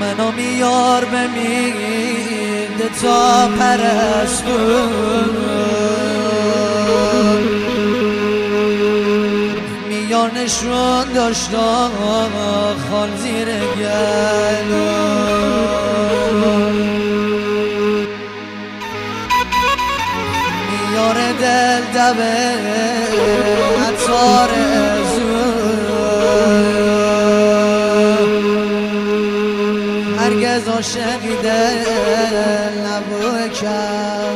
منو میار بمیده تا پرستون میار نشون داشتا خال زیر گلون میار دل دبه عطار هرگز عاشقی دل نبوه کم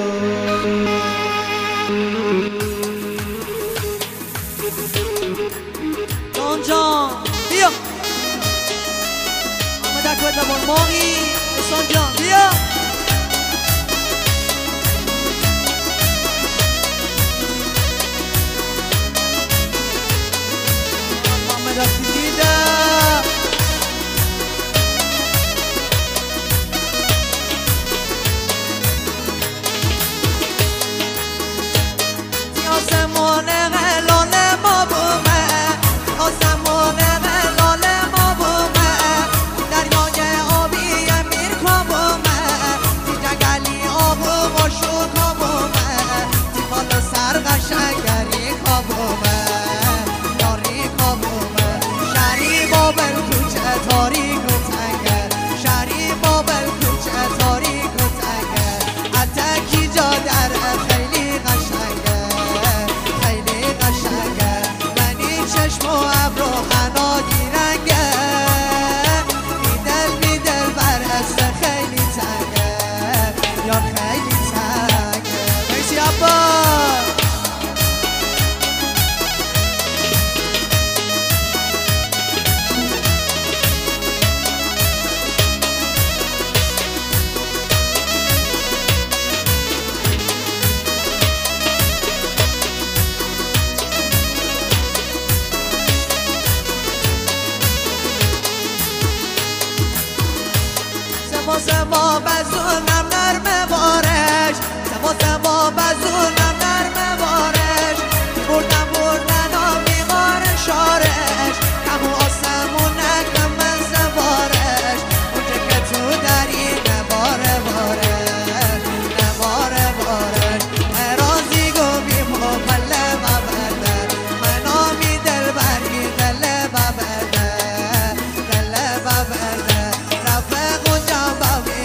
جان جان بیا آمدک باید نبان ماهی حسان جان بیا آمدک دیده سبا بزونم نرمه بارش سبا بزونم نرمه بارش بردن آمیغار شارش کمو آسمون نکم من سوارش اونجا که تو داری نباره بارش نباره بارش ارازی گو بیم و پله ببردن من آمی دل بری دل ببردن دل ببردن رفق و جنبه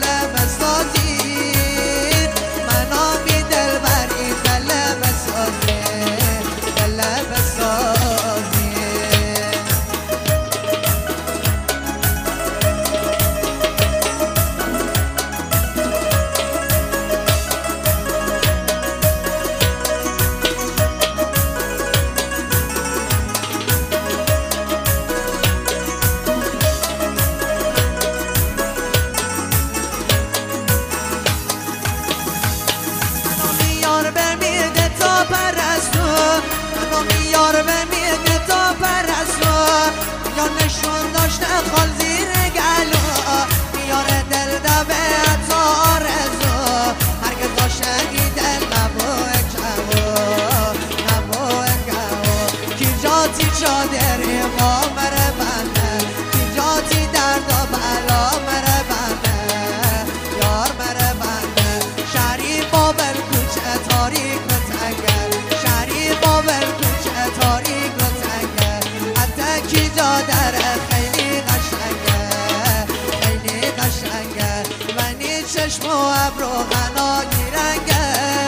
نشون داشته خال زیر گلو میاره دل دبه عطار ازو هرگز عاشقی دل نبوه کمو نبوه کمو کی جاتی چادری ما مره بنده کی جاتی درد و بلا مره بنده یار مره بنده شهری بابل کوچه تاریک و تنگر شهری بابل کوچه تاریک و تنگر حتی کی جا داره خیلی قشنگه خیلی قشنگه منی چشم و ابرو غنایی رنگه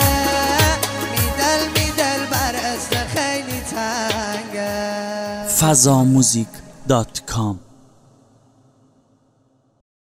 میدل برست خیلی تنگه fazamuzik.com